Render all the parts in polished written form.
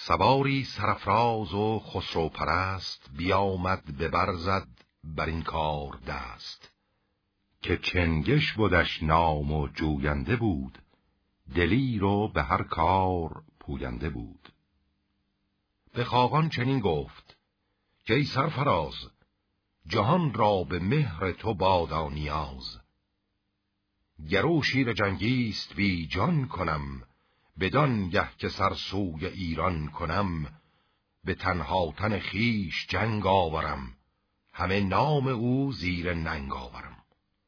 سواری سرفراز و خسرو پرست بیامد به برزد بر این کار دست، که چنگش بودش نام و جوینده بود، دلیر و به هر کار پوینده بود. به خاقان چنین گفت که ای سرفراز، جهان را به مهر تو بادا نیاز. گرو شیر جنگیست بی جان کنم، بدان گه که سر سوی ایران کنم. به تنها تن خیش جنگ آورم، همه نام او زیر ننگ آورم.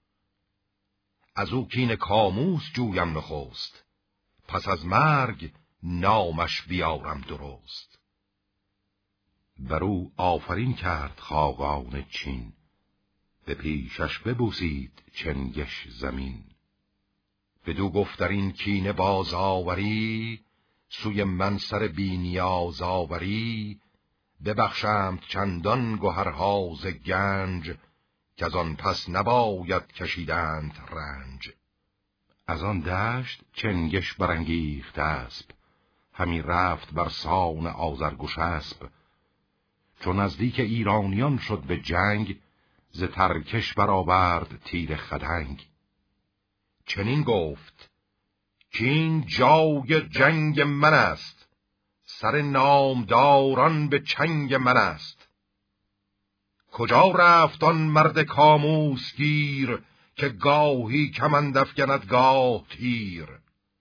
از او کین کاموس جویم نخست، پس از مرگ نامش بیارم درست. بر او آفرین کرد خاقان چین، به پیشش ببوسید چنگش زمین. بدو گفت در این کینه باز آوری، سوی من سر بی نیاز آوری. ببخشمت چندان گوهرها ز گنج، که از آن پس نباید کشیدند رنج. از آن دشت چنگش برانگیخت اسب، همی رفت بر سان آذرگشسب. چون نزدیک ایرانیان شد به جنگ، ز ترکش برآورد تیر خدنگ. چنین گفت کین جای جنگ من است، سر نامداران به چنگ من است. کجا رفت آن مرد کاموس گیر، که گاهی کمند افگند گاه تیر.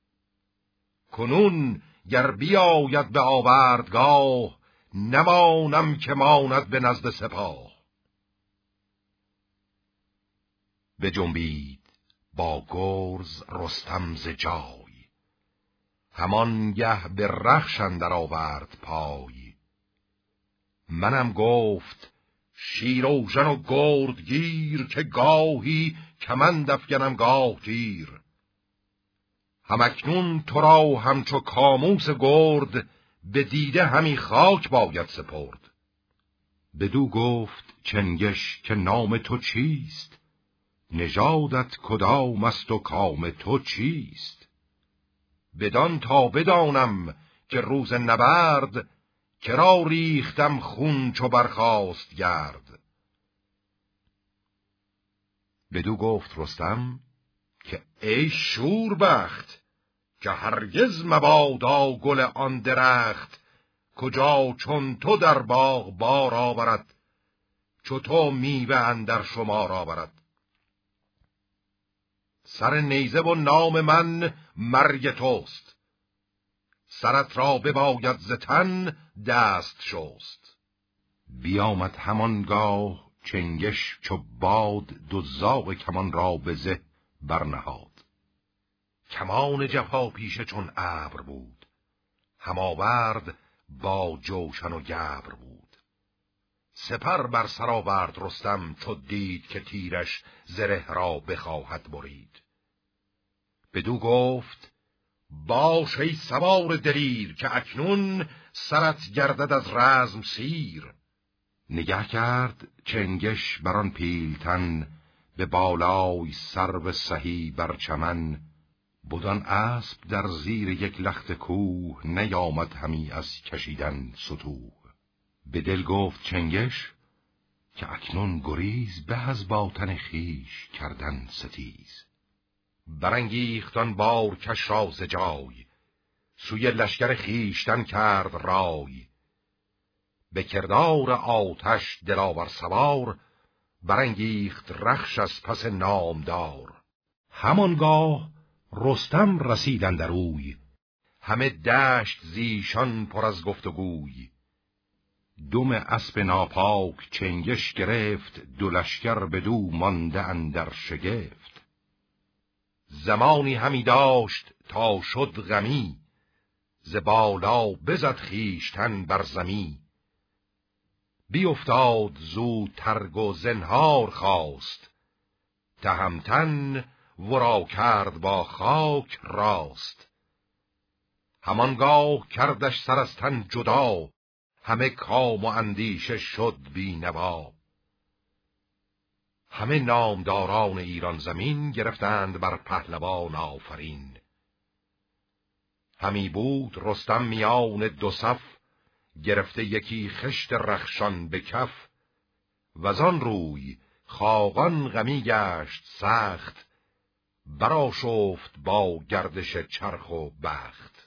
کنون گر بیاید به آوردگاه، نمانم که ماند به نزد سپاه. بجنبید با گرز رستم ز جای، همان گه به رخش اندر آورد پای. منم گفت شیراوژن و گردگیر، که گاهی کمند افگنم گاه تیر. همکنون تو را همچو کاموس گرد، به دیده همی خاک باید سپرد. بدو گفت چنگش که نام تو چیست، نژادت کدام است و کام تو چیست. بدان تا بدانم که روز نبرد، کرا ریختم خون چو برخاست گرد. بدو گفت رستم که ای شوربخت، که هرگز مبادا گل آن درخت. کجا چون تو در باغ بار آورد، چو تو میوه اندر شمار آورد. سر نیزه و نام من مرگ توست، سرت را بباید ز تن دست شست. بیامد همانگاه چنگش چو باد، دو زاغ کمان را به زه برنهاد. کمان جفا پیشه چون ابر بود، هماورد با جوشن و گبر بود. سپر بر سر آورد رستم چو دید، که تیرش زره را بخواهد برید. بدو گفت باش ای سوار دلیر، که اکنون سرت گردد از رزم سیر. نگه کرد چنگش بران پیلتن، به بالای سرو سهی بر چمن. بدان اسب در زیر یک لخت کوه، نیامد همی از کشیدن ستوه. به دل گفت چنگش که اکنون گریز، به از با تن خویش کردن ستیز. برانگیختان بارکش را ز جای، سوی لشکر خویشتن کرد رای. به کردار آتش دلاور سوار، برانگیخت رخش از پس نامدار. همانگاه رستم رسید اندر اوی، همه دشت زیشان پر از گفت و گوی. دم اسب ناپاک چنگش گرفت، دو لشکر بدو مانده اندر شگفت. زمانی همی داشت تا شد غمی، ز بالا بزد خویشتن بر زمی. بیفتاد زود ترگ و زنهار خواست، تهمتن ورا کرد با خاک راست. همانگاه کردش سر از تن جدا، همه کام و اندیشه شد بی نوا. همه نامداران ایران زمین، گرفتند بر پهلوان آفرین. همی بود رستم میان دو صف، گرفته یکی خشت رخشان به کف، وزان روی خاقان غمی گشت سخت، برآشفت با گردش چرخ و بخت.